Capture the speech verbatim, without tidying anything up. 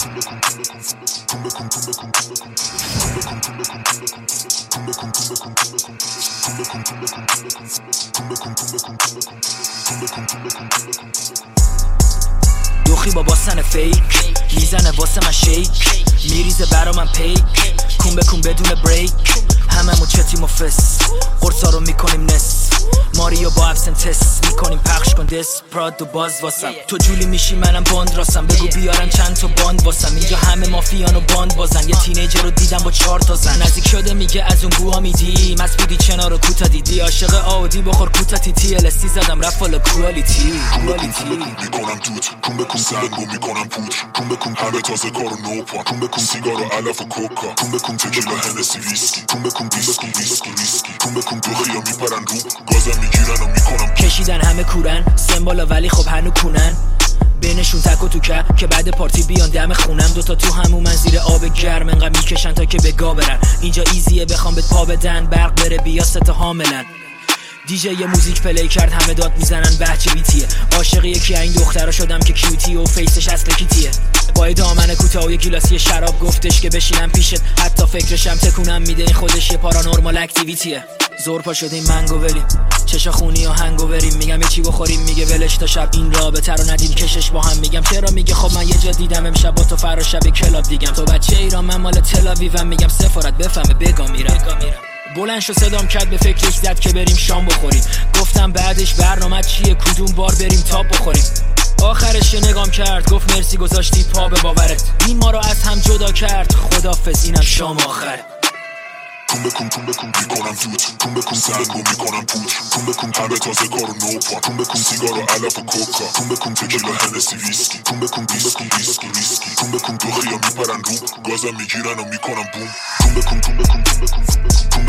دوخی با باسن فیک میزنه واسه من شیک میریزه برا من پیک کون به کون بدون بریک هممون چتیم و فس قرصا رو میکنیم نس ماریو با ابسنتس میکنیم پخش کن دس پراد و باز واسم تو جولی میشی منم باند راستم بگو بیارن چند تا باند واسم اینجا همه مافیان و باند بازن یه تینیجر رو دیدم با چهار تا زن نزدیک شده میگه از اون بوها میدی مس بودی چنا رو کوتا دیدی عاشق آودی بخور کوتا تی تی ال اس تی زدم رفت والا کوالیتی کوالیتی میکنم دوت کن بکن سنگو میکنم پودر کن بکن همه تازه کارو نوپا کن بکن سیگار و علف و کوکا کن بکن تکیلا هنسی ویسکی کن بکن ویسکی ویسکی ویسکی کن بکن دوخیا میپرن رو گازم میگیرن و میکنم کشیدن همه کورن سمبالا ولی خب هنو کونن بینشون تک و توکه که بعد پارتی بیان دم خونم دوتا تو همون من زیر آب گرم انقدر میکشن تا که به گا برن اینجا ایزیه بخوام بهت پا بدن برق بره بیا ستا حاملن دیجی یه موزیک پلی کرد همه داد میزنن بچه بیتیه عاشق یکی این دخترا شدم که کیوتی و فیسش اصل کیتیه با دامن کوتاه و یه گیلاسی شراب گفتش که بشینم پیشت حتی فکرشم تکونم میده این خودش یه پارانورمال اکتیویتیه زور پا شدیم منگو بریم چشا خونی و هنگو بریم میگم یه چی بخوریم میگه ولش تا شب این رابطه رو ندیم کشش با هم میگم چرا میگه خب من یه جا دیدم امشب با تو فرا شب کلاب دیگم تو بچه ایران من مال تلاویوم میگم سفارت بفهمه بگا میرم بلند شو صدام کرد به فکرش زد که بریم شام بخوریم گفتم بعدش برنامه چیه کدوم بار بریم تاپ بخوریم آخرش نگام کرد گفت مرسی گذاشتی پا به باورت این ما رو از هم جدا کرد خدافظ اینم شام آخر کن بکن کن بکن میکنم دوت کن بکن سنگو میکنم پودر کن بکن همه تازه کارو نوپا کن بکن سیگار و علف و کوکا کن بکن تکیلا هنسی ویسکی کن بکن ویسکی ویسکی ویسکی کن بکن دوخیا میپرن رو گازم میگیرن و میکنم بوم کن بکن کن بکن کن بکن